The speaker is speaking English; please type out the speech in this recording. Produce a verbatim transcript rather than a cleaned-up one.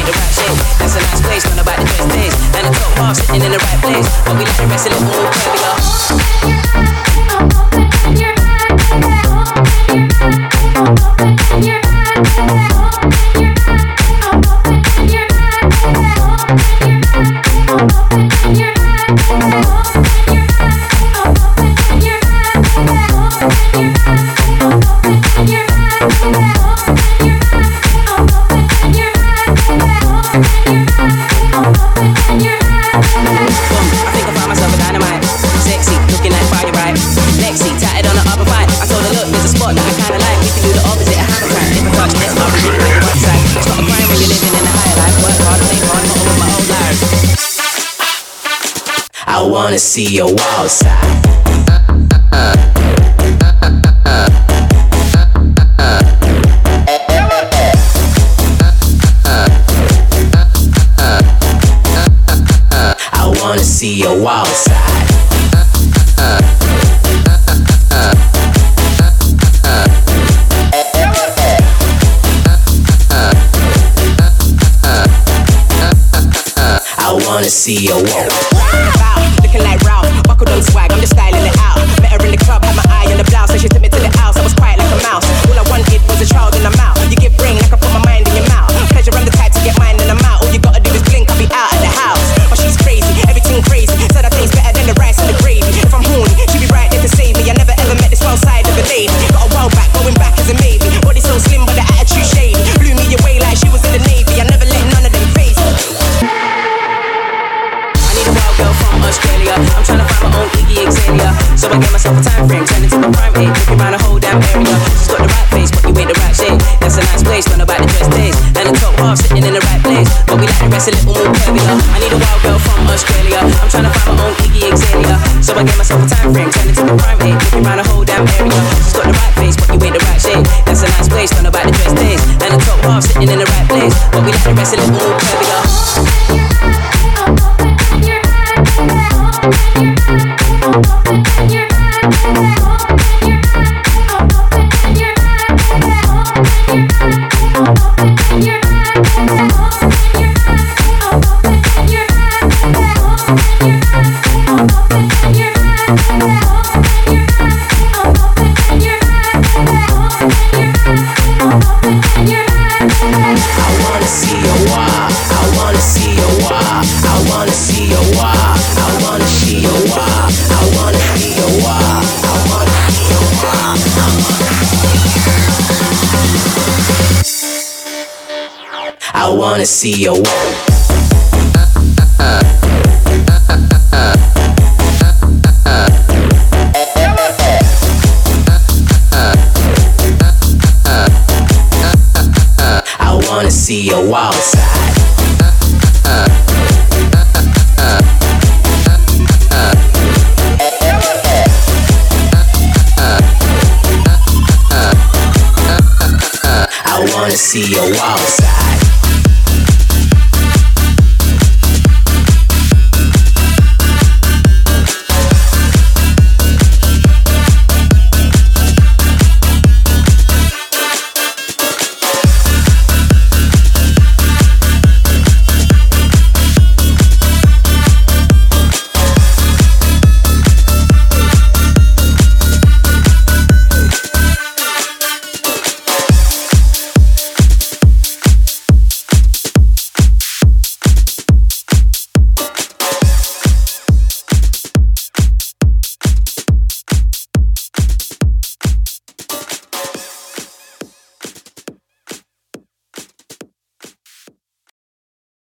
ain't the right shape. That's a nice place, none about the best days. And the top half sitting in the right place, but we like the rest a little more curvier. I wanna see your wild side. I wanna see your wild side. I wanna see your walk. Looking like Ralph, buckled on swag, I'm just styling it out. Met her in the club, had my eye on the blouse, so she took me to the house. I was quiet like a mouse. All I wanted was a child in the mouth. You give brain, I can put my mind in your mouth. Pleasure, I'm the type to get mine in the mouth. All you gotta do is blink, I'll be out of the house. But she's crazy, everything crazy. Said I taste better than the rice and the gravy. If I'm horny, she be right there to save me. I never ever met this wild side of a lady. Got a while back, going back as a maybe. Body so slim, but the attitude shady. Blew me away like she was in the Navy. I never let none of them face me. Girl from Australia, I'm trying to find my own Iggy Azalea. So I gave myself a time frame, turned into a prime eight, looking around the whole damn area. She's got the right face, but you ain't the right shape. That's a nice place, none about the dress days. And the top half sitting in the right place, but we like the rest a little more curvier. I need a wild girl from Australia, I'm trying to find my own Iggy Azalea. So I gave myself a time frame, turned into a prime eight, looking around the whole damn area. She's got the right face, but you ain't the right shape. That's a nice place, none about the dress days. And the top half sitting in the right place, but we like the rest a little more curvier. I wanna see your walk. I wanna see your wild side. I wanna see your wild side.